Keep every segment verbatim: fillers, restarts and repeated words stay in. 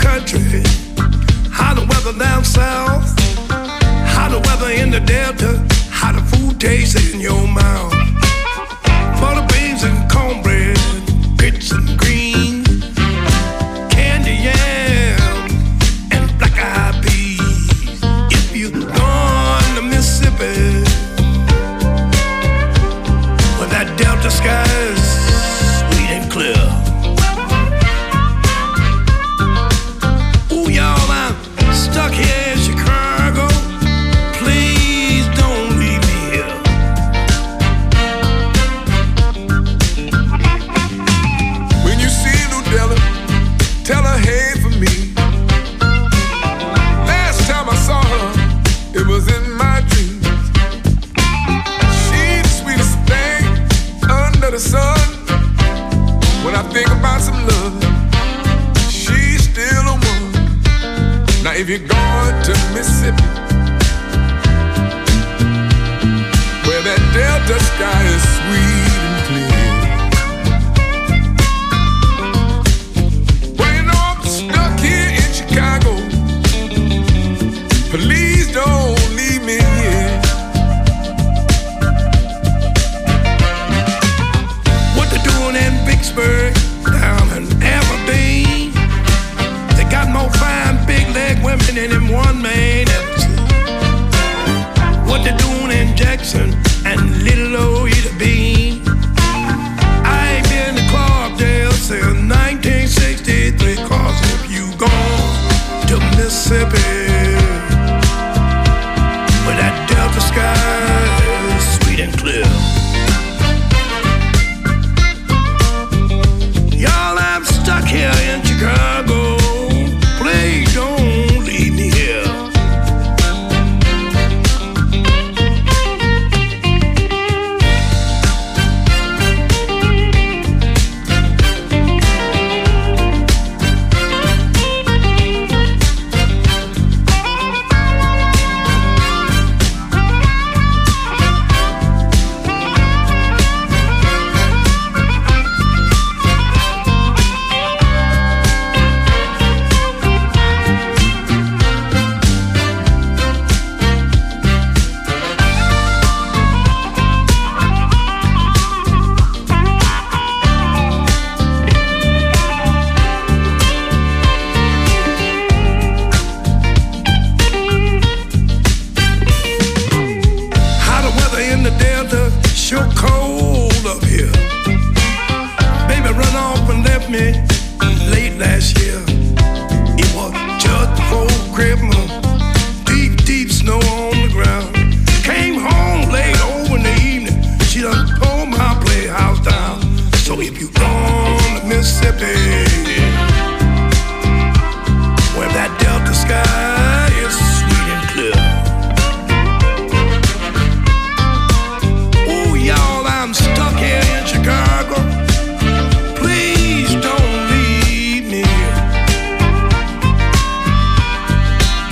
country, how the weather down south, how the weather in the Delta, how the food tastes in your mouth. Butter beans and cornbread, grits and greens, candy yam and black-eyed peas. If you gone to Mississippi, where that Delta sky is sweet and clear. Ooh, y'all, I'm stuck here in Chicago. Please don't leave me here. When you see Ludella, tell her hey for me. Last time I saw her, it was in my dreams. She's the sweetest thing under the sun. When I think about some love, she's still a one. Now if you're going to Mississippi, where that Delta sky is sweet and clear. Well, you know I'm stuck here in Chicago. Please don't leave me here. What they doing in Vicksburg, down in Aberdeen? They got more fine big leg women than them one man ever seen. What they doing in Jackson and Little Old Ida Bean? I ain't been to Clarkdale since nineteen sixty-three. Cause if you gone to Mississippi, where that Delta sky is sweet and clear. Y'all, I'm stuck here in Chicago. Please don't leave me here. Sure cold up here. Baby run off and left me late last year. It was just before Christmas. Deep, deep snow on the ground. Came home late over in the evening. She done tore my playhouse down. So if you gone to Mississippi, where that Delta sky is sweet and clear. Y'all, I'm stuck here in Chicago. Please don't leave me.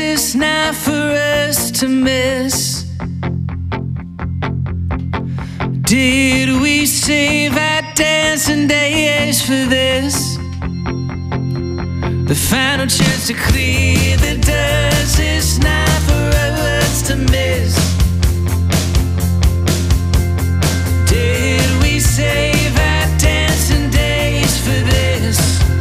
is not for us to miss. Did we save our dancing days for this? The final chance to clear the dust is not for us to miss. Did we save our dancing days for this?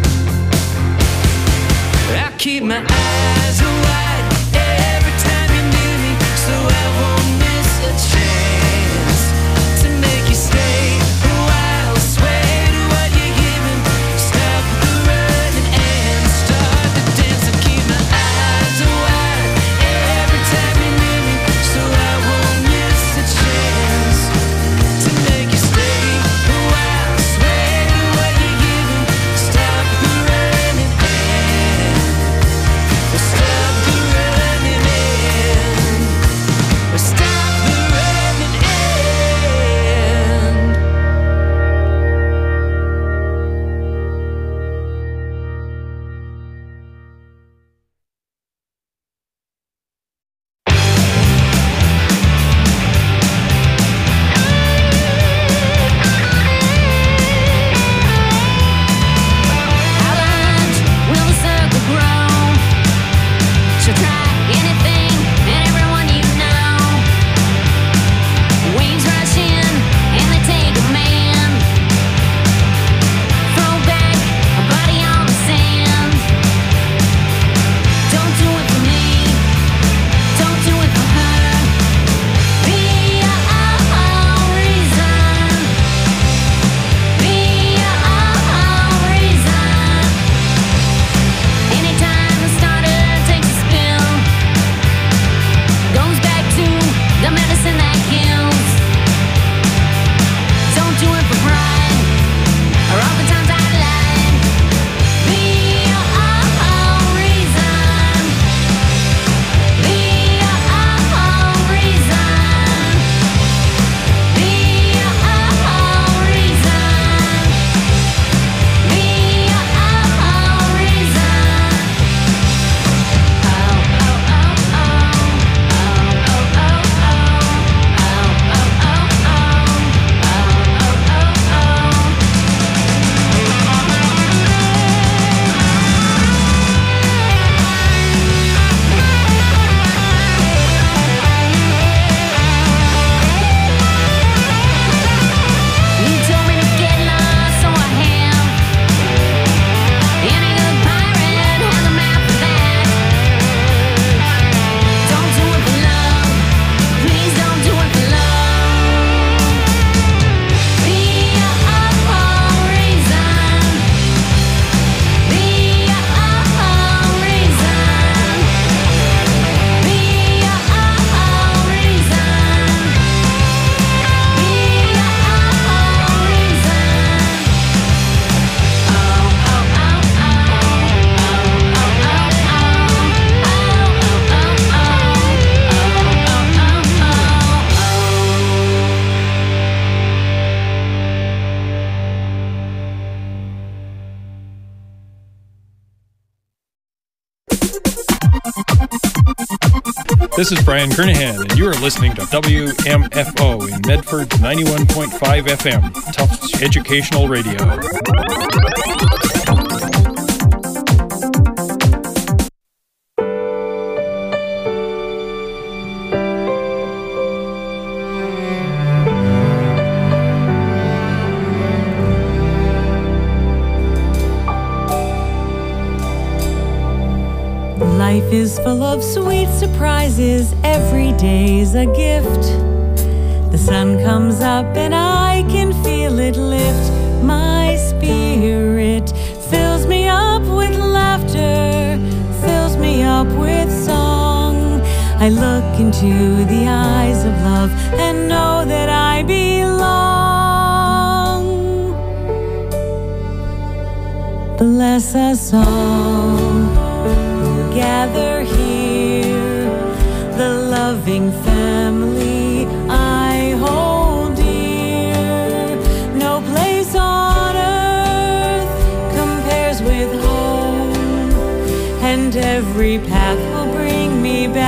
I keep my eyes wide every time you're near me, so I won't miss a chance to make you stay a while. Sway to what you're giving, stop the running and start the dance. I keep my eyes wide every time you're near me, so I won't miss a chance to make you stay a while. Sway to what you're giving, stop the running and stop the running end. Stop the running end. How large will the circle grow? She'll try anything and everyone you know. Waves rush in and they take a man. Throw back a body on the sand. Don't do it for me. Don't do it for her. Be your own reason. Be your own reason. Anytime the starter takes a spill, goes back to the medicine that kills. Don't do it for pride or all the times I lied. Be your own reason. Be your own reason. Be your own reason. Be your own reason. Oh, oh, oh, oh. Oh, oh, oh, oh. Oh, oh, oh, oh. You told me to get lost, so I have. Any good pirate has a map for that. Don't do it for love. Please don't do it for love. Be your own reason. Be your own reason. Be your own reason. Be your own reason. Oh, oh, oh, oh. Oh, oh, oh, oh. Oh, oh, This is Brian Kernahan, and you are listening to W M F O in Medford ninety-one point five F M, Tufts Educational Radio. Life is full of sweet surprises, every day's a gift. The sun comes up and I can feel it lift. My spirit fills me up with laughter, fills me up with song. I look into the eyes of love and know that I belong. Bless us all who gather here, the loving family I hold dear. No place on earth compares with home, and every path will bring me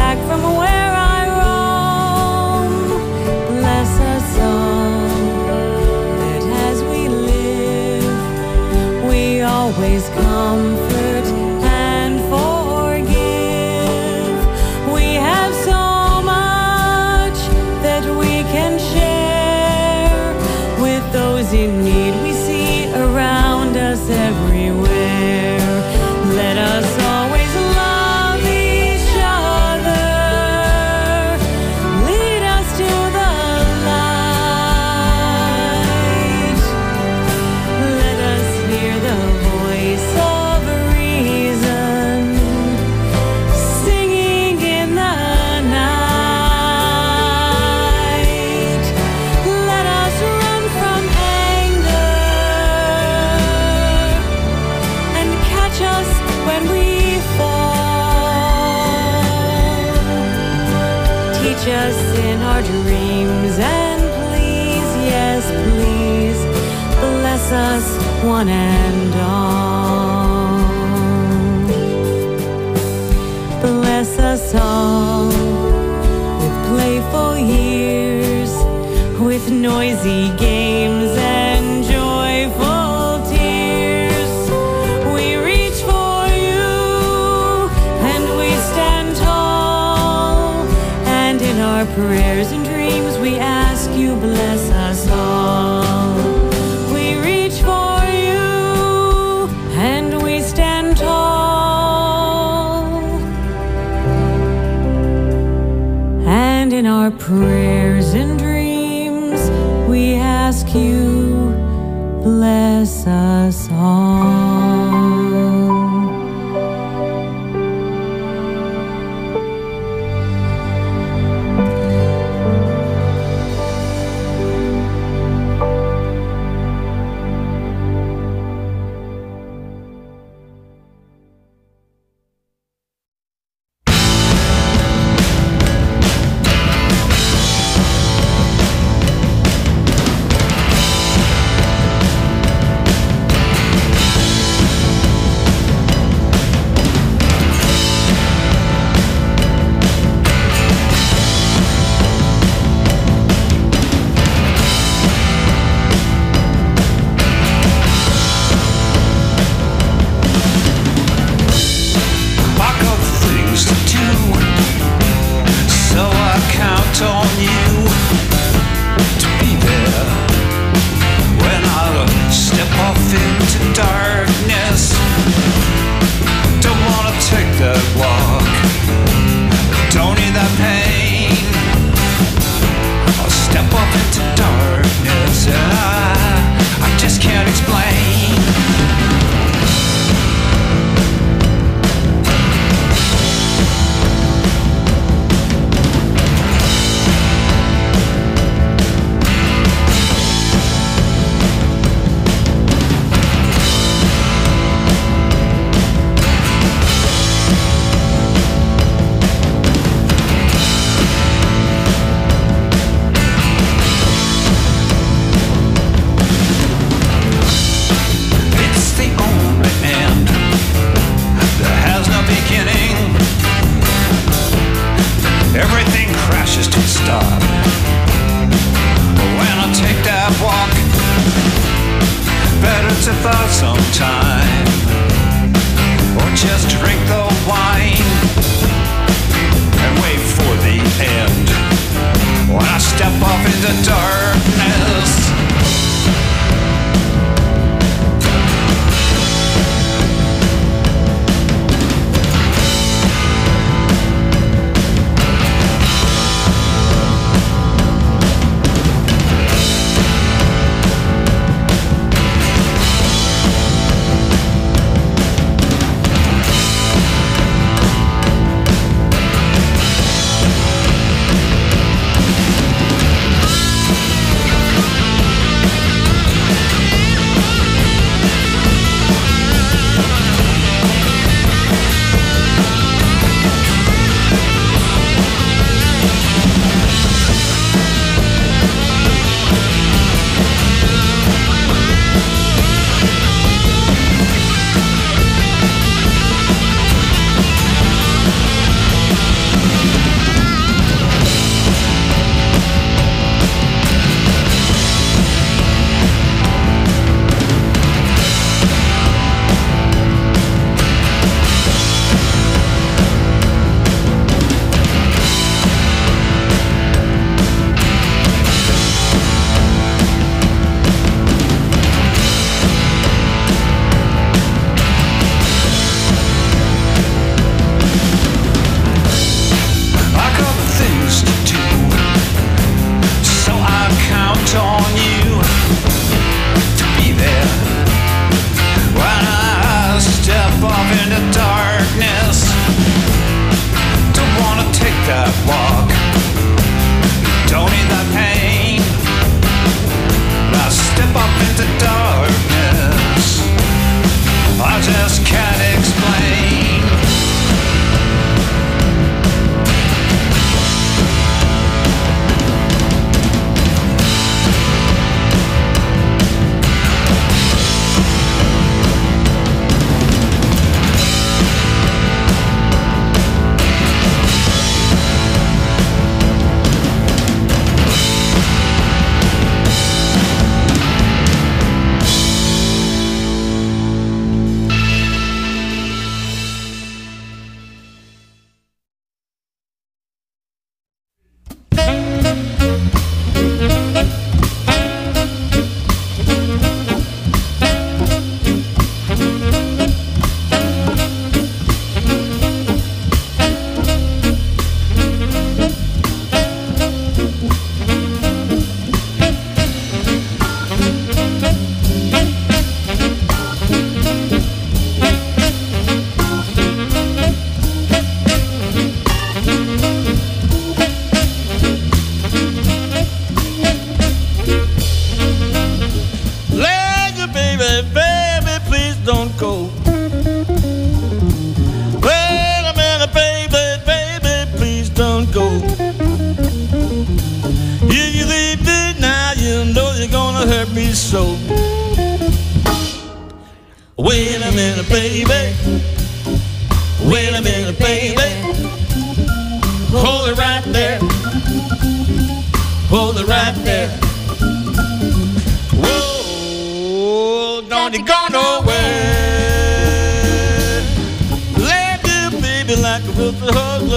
back from where I roam. Bless us all, that as we live, we always comfort and forgive. We have so much that we can share with those in need we see around us everywhere. Let us always love each other. Lead us to the light. Let us hear the voice of reason singing in the night. Let us run from anger and catch us when we fall. Teach us in our dreams and please, yes please, bless us one and all. Bless us all with playful years, with noisy games and joyful tears. We reach for you and we stand tall, and in our prayers and dreams we ask you bless us all. We reach for you and we stand tall, and in our prayers and dreams we ask you bless us all. Pack of things to do, so I count on you to be there when I step off into darkness. Don't wanna take that walk, don't need that pain. I'll step off into darkness and I, I just can't explain. It's the only end that has no beginning. Everything crashes to a stop when I take that walk. Better to thaw some time, or just drink the wine and wait for the end when I step off into darkness.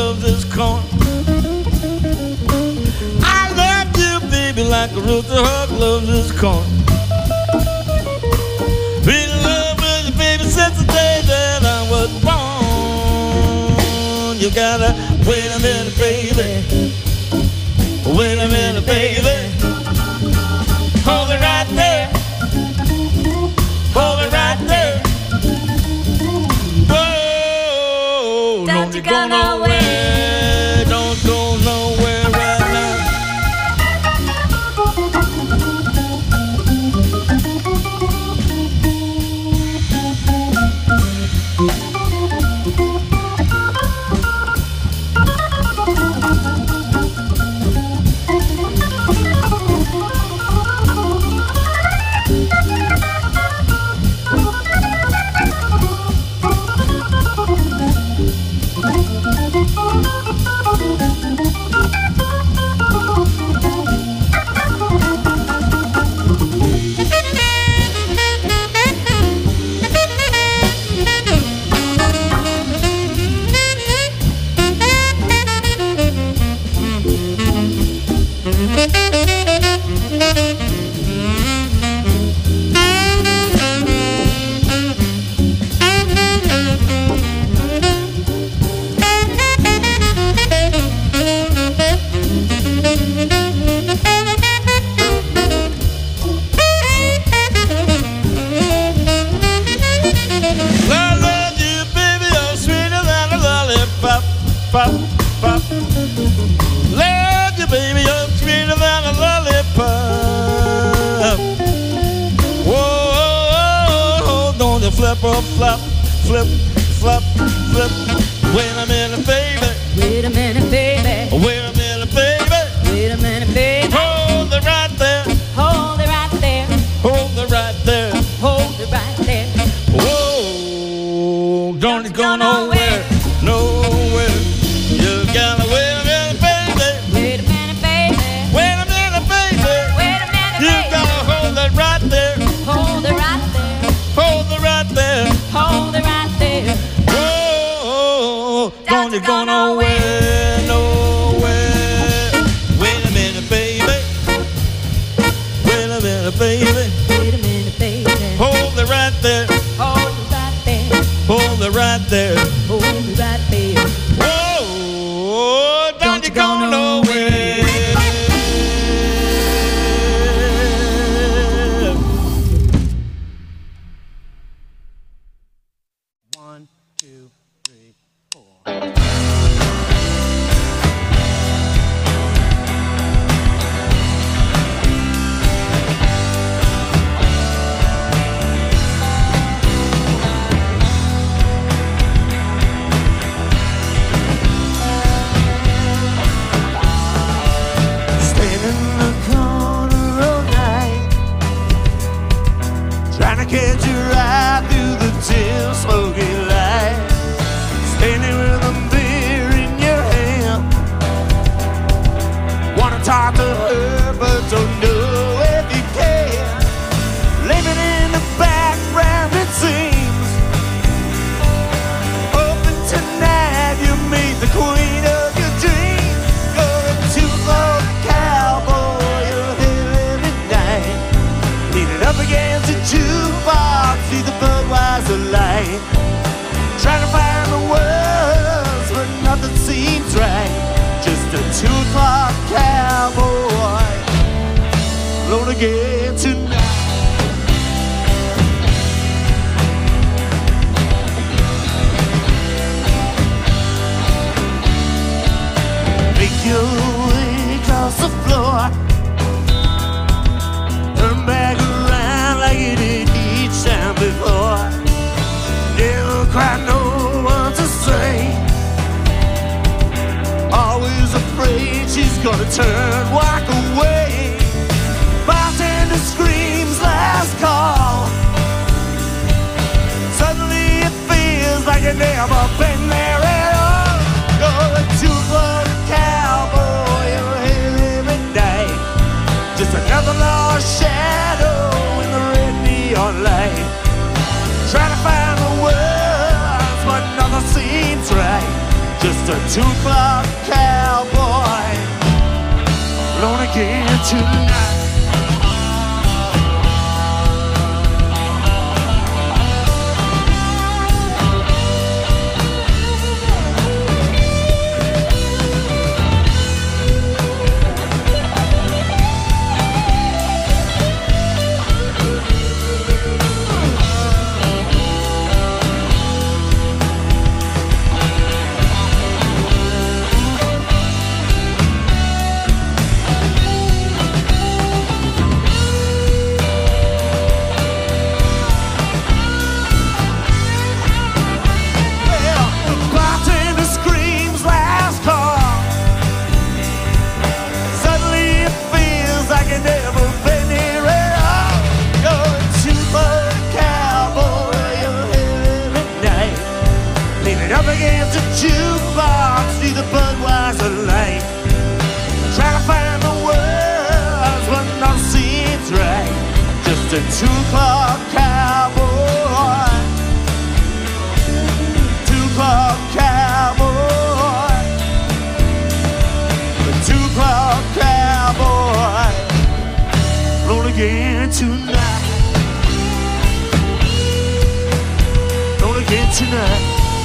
loves his corn. I love you, baby, like a rooster hog loves his corn. Been in love with you, baby, since the day that I was born. You gotta wait a minute, baby. Wait a minute, baby. Hold it right there. Hold it right there. Whoa, don't you go nowhere. Don't go nowhere right now. Pop, pop. Love you, baby, you're sweeter than a lollipop. Whoa, don't you flip or flop, flip, flop, flip. Wait a minute, baby. Wait a minute, baby. Wait a minute, baby. Wait a minute, baby. Hold it right there. Hold it right there. Hold it right there. Hold it right there. Whoa, don't you go nowhere, nowhere. You gotta wait a minute, baby. Wait a minute, baby. Wait a minute, baby. Wait a minute, You baby. gotta hold it right there. Hold it right there. Hold it right there. Hold it right there. Whoa, don't you go nowhere, nowhere. Wait a minute, baby. Wait a minute, baby. Wait a minute, baby. Hold it right there. Hold it right there. Hold it right there. Hold it right there. Whoa, don't you go nowhere. One, two, three, four. Stand in the corner all night, trying to catch your eye through the dim smoky light. Standing with a beer in your hand, wanna talk to her but don't know if you can. Living in the background it seems, hoping tonight you meet the queen of your dreams. Going to the cowboy ahead at night, leaning up against a jukebox, see the Budweiser light. Trying to find the words, but nothing seems right. Just a two o'clock cowboy, alone again tonight. Make your way across the floor, turn back around like you did each time before. Never quite know what to say, always afraid she's gonna turn, walk away. Bartender screams last call, suddenly it feels like you've never been there at all. You're a two-foot cowboy, you're here every night, just another lost shadow in the red neon light. Trying to find the words, but nothing seems right. Just a two o'clock cowboy, alone again tonight. The two o'clock cowboy, two o'clock cowboy, the two o'clock cowboy, roll again tonight, roll again tonight.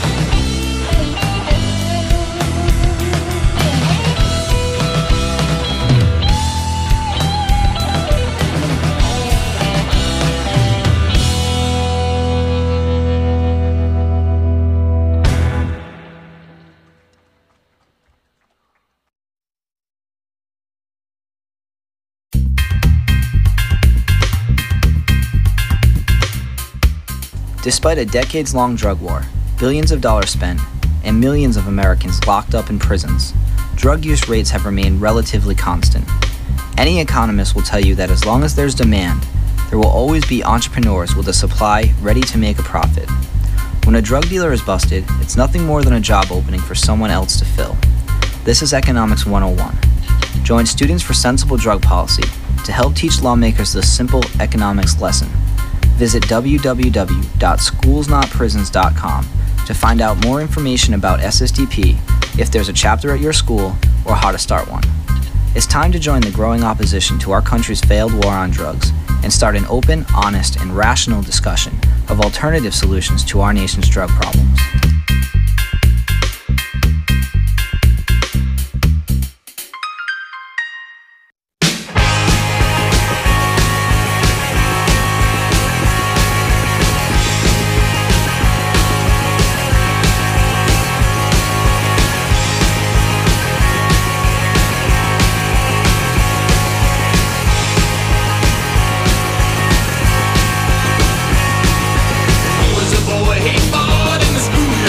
Despite a decades-long drug war, billions of dollars spent, and millions of Americans locked up in prisons, drug use rates have remained relatively constant. Any economist will tell you that as long as there's demand, there will always be entrepreneurs with a supply ready to make a profit. When a drug dealer is busted, it's nothing more than a job opening for someone else to fill. This is Economics one oh one. Join Students for Sensible Drug Policy to help teach lawmakers this simple economics lesson. Visit w w w dot schools not prisons dot com to find out more information about S S D P, if there's a chapter at your school, or how to start one. It's time to join the growing opposition to our country's failed war on drugs and start an open, honest, and rational discussion of alternative solutions to our nation's drug problems. Was a boy, he fought in the schoolyard.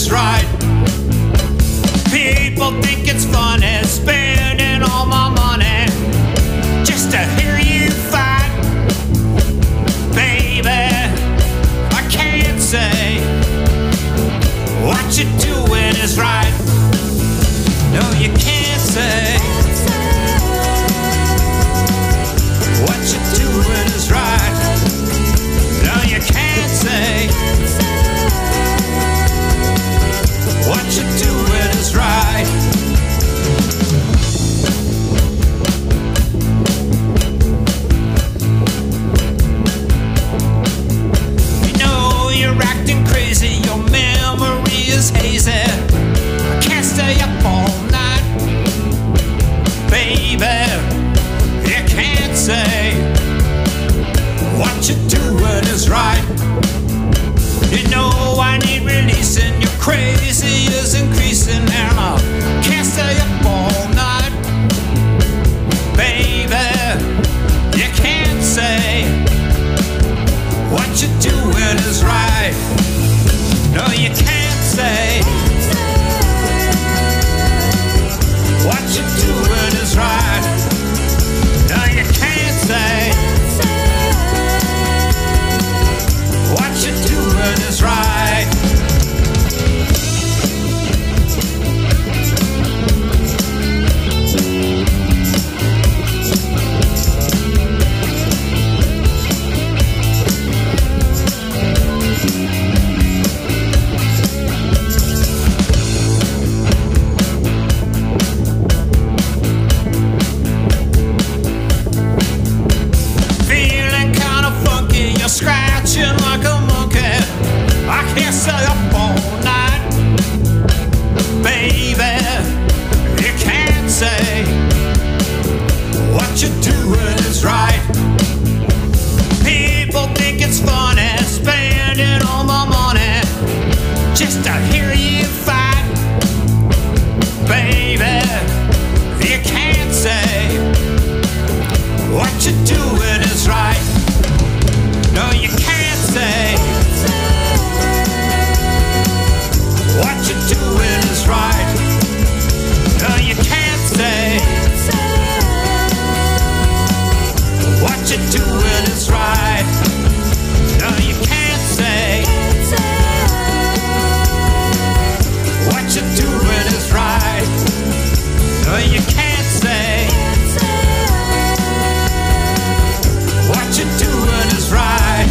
is right. People think it's funny spending all my money just to hear you fight. Baby, I can't say what you're doing is right. No, you can't say what you're doing is right. No, you can't say what you're doing is right. You know you're acting crazy, your memory is hazy. I can't stay up all night. Baby, you can't say what you're doing is right. You know I need releasing, your crazy is increasing, and I can't stay up all night. Baby, you can't say what you're doing is right. No, you can't say what you're doing is right. No, you can't say what you're doing is right. Feeling kinda funky, you're scratching like a monkey. I can't stay up all night. Baby, you can't say what you're doing is right. People think it's funny spending all my money just to hear you fight. Baby, you can't say what you're doing is right. No, you can't say what you're doing is right. No, you can't say what you're doing is right. No, you can't say what you're doing is right. No, you can't say what you're doing is right.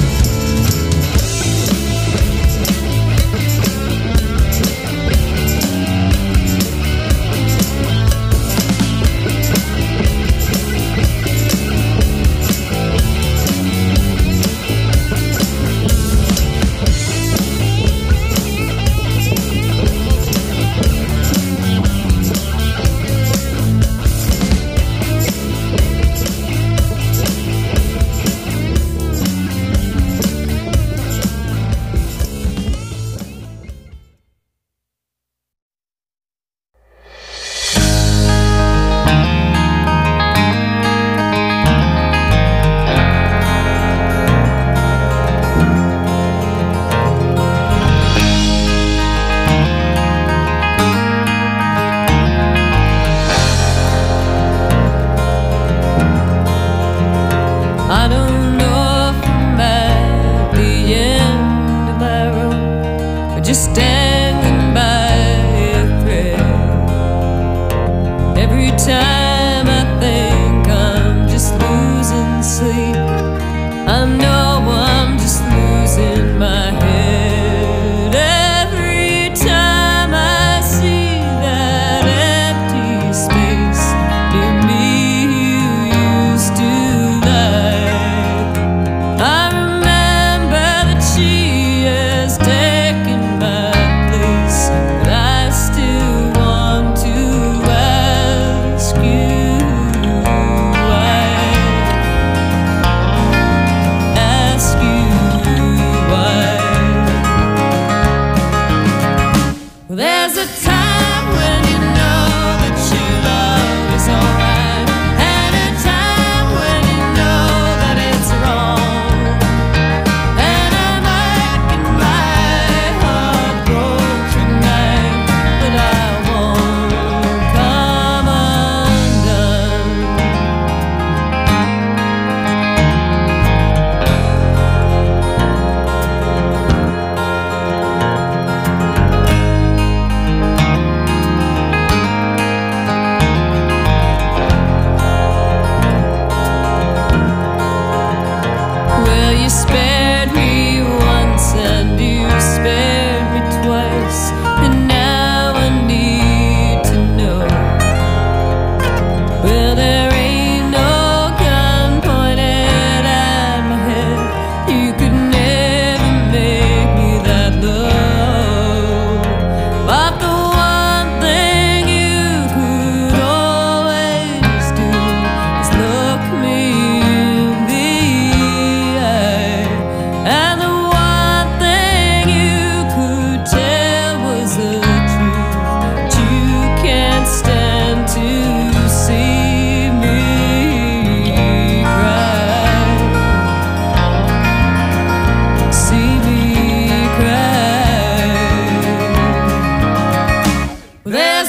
I don't know if I'm at the end of my rope or just standing by a thread. Every time I think I'm just losing sleep, I know I'm just losing my head. Every time I see that empty space near me you used to like, I remember that she has taken my place.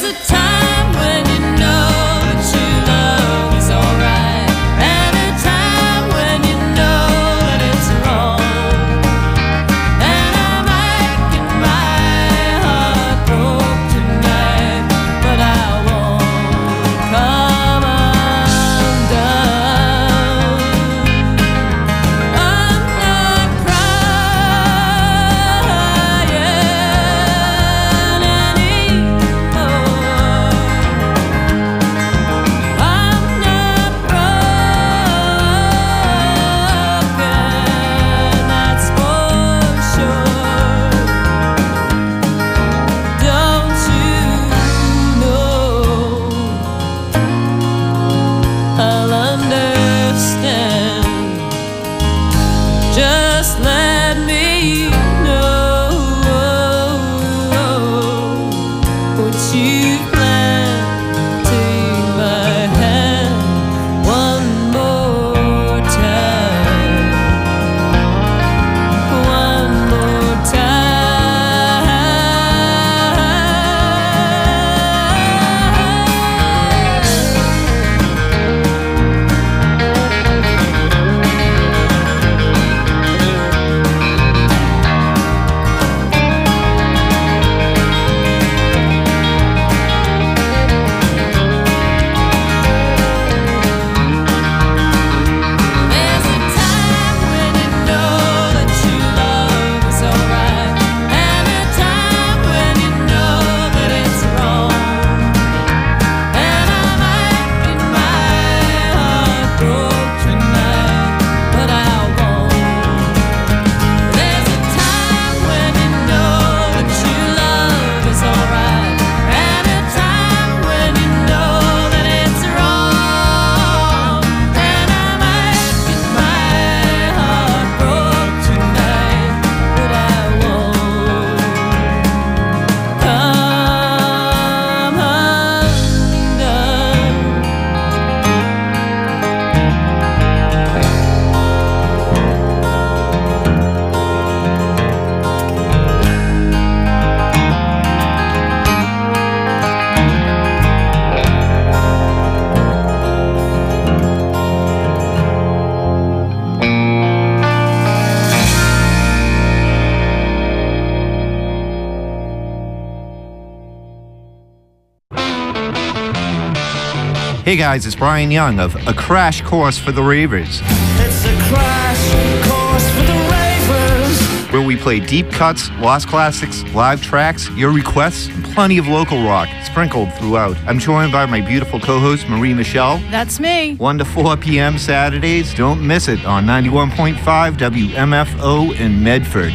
Hey guys, it's Brian Young of A Crash Course for the Ravers. It's a crash course for the Ravers. Where we play deep cuts, lost classics, live tracks, your requests, and plenty of local rock sprinkled throughout. I'm joined by my beautiful co-host Marie Michelle. That's me. one to four p.m. Saturdays. Don't miss it on ninety-one point five W M F O in Medford.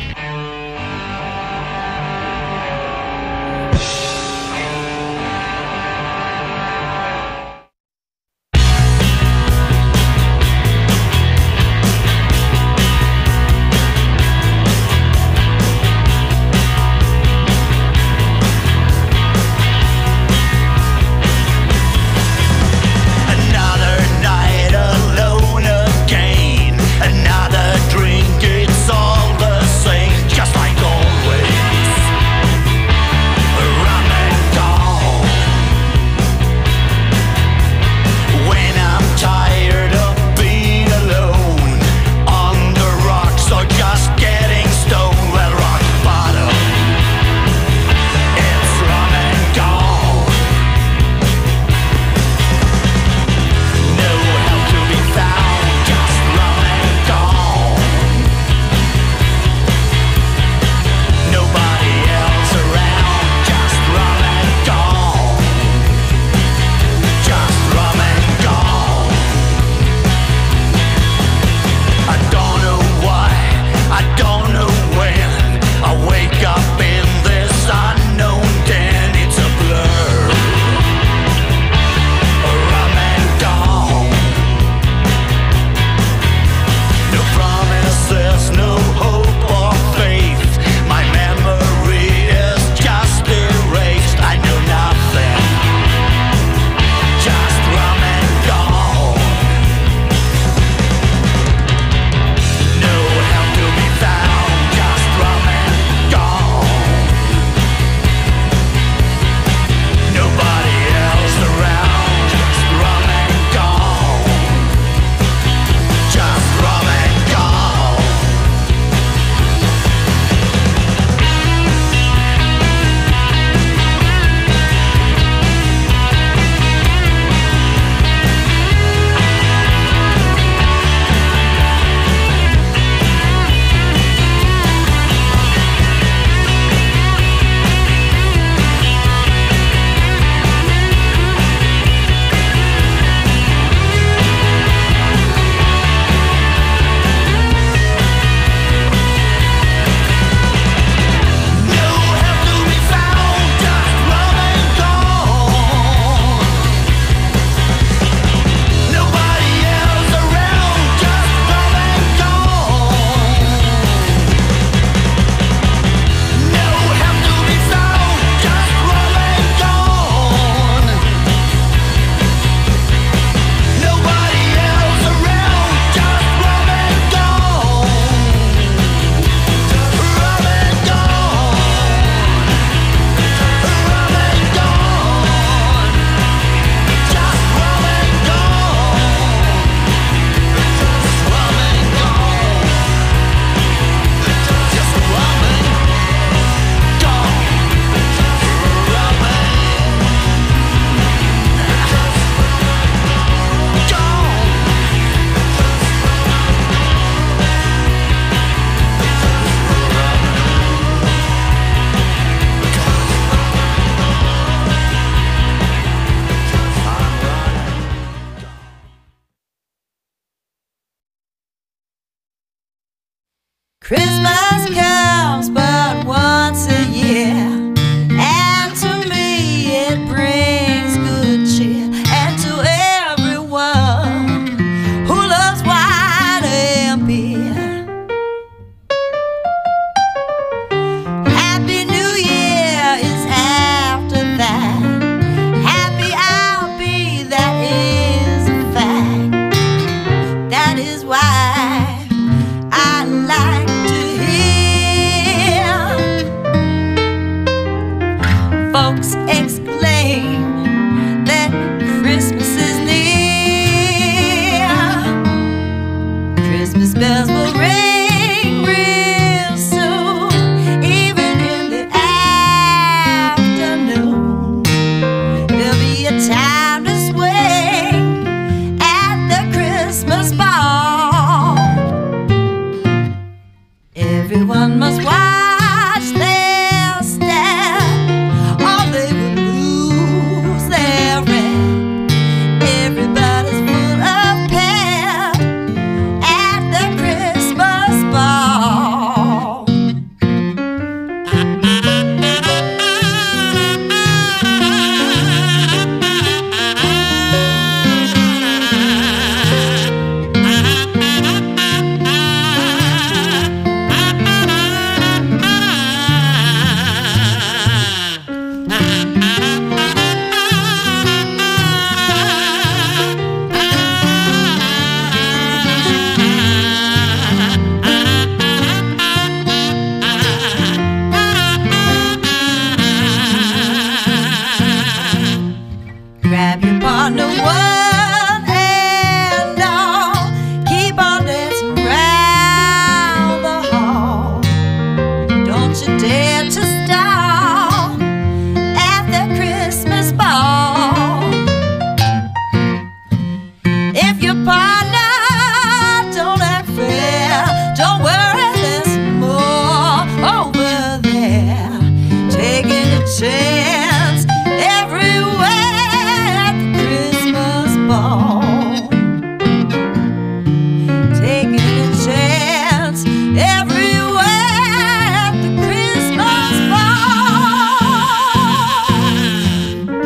Another drink, it's all the same. folks exclaim that Christmas is near. Christmas bells will ring real soon, even in the afternoon. There'll be a time to swing at the Christmas ball. Everyone must watch their step, or they will lose their rent. Everybody's full of pep at the Christmas ball. Grab your partner, one and all. Keep on dancing round the hall. Don't you dare to stall at the Christmas ball. If your partner don't act fair, don't worry, there's more over there. Taking a chance everywhere at the Christmas ball. Taking a chance everywhere at the Christmas ball.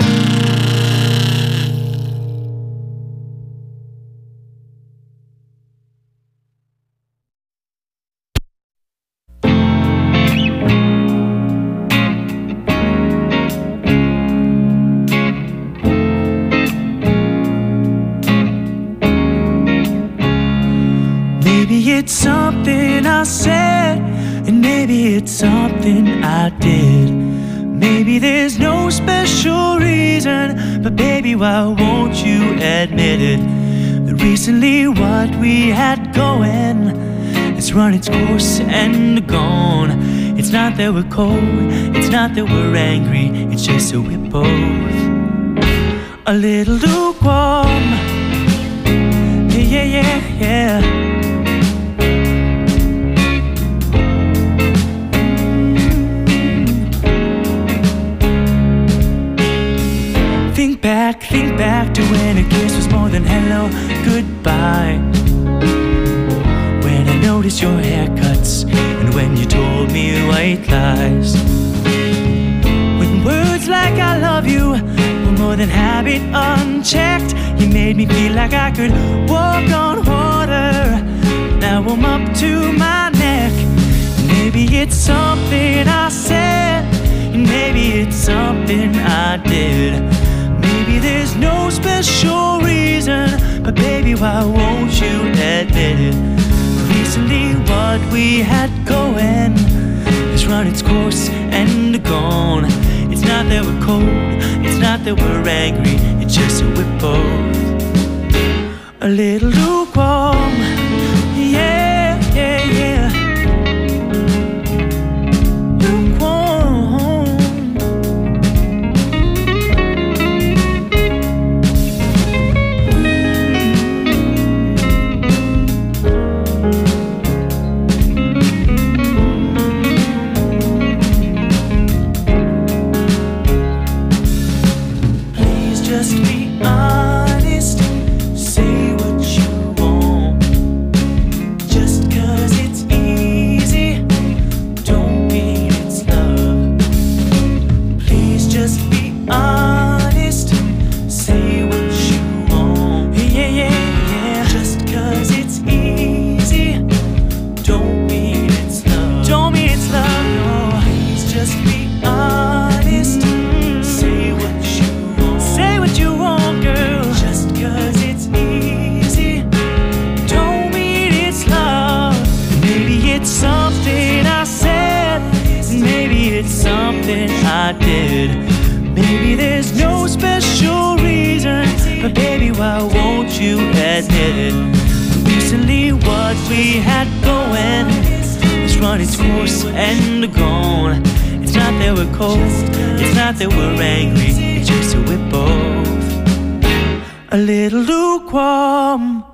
Maybe it's something I said, and maybe it's something I did. Maybe there's no special reason, but baby, why won't you admit it? That recently what we had going has run its course and gone. It's not that we're cold, it's not that we're angry, it's just that we're both a little lukewarm. Yeah, yeah, yeah, yeah. Think back, think back to when a kiss was more than hello, goodbye. When I noticed your haircuts, and when you told me white lies. When words like I love you were more than habit unchecked, you made me feel like I could walk on water. Now I'm up to my neck. Maybe it's something I said, and maybe it's something I did. Maybe there's no special reason, but baby, why won't you admit it? Recently what we had going has run its course and gone. It's not that we're cold, it's not that we're angry, it's just that we're both a little lukewarm. Yeah, yeah, yeah. Lukewarm. Please just be honest, say what you want. Just 'cause it's easy, don't mean it's love. Please just be honest, say what you want. Yeah, yeah, yeah. Just 'cause it's easy, don't mean it's love. Don't mean it's love, no. Please just be honest, say what you want. Say what you want, girl. Just 'cause it's easy, don't mean it's love. Maybe it's something I said, maybe it's something I did. Maybe there's no special reason, but baby, why won't you admit it? Recently what we had going is run its course and gone. It's not that we're cold, it's not that we're angry, it's just that we're both a little lukewarm.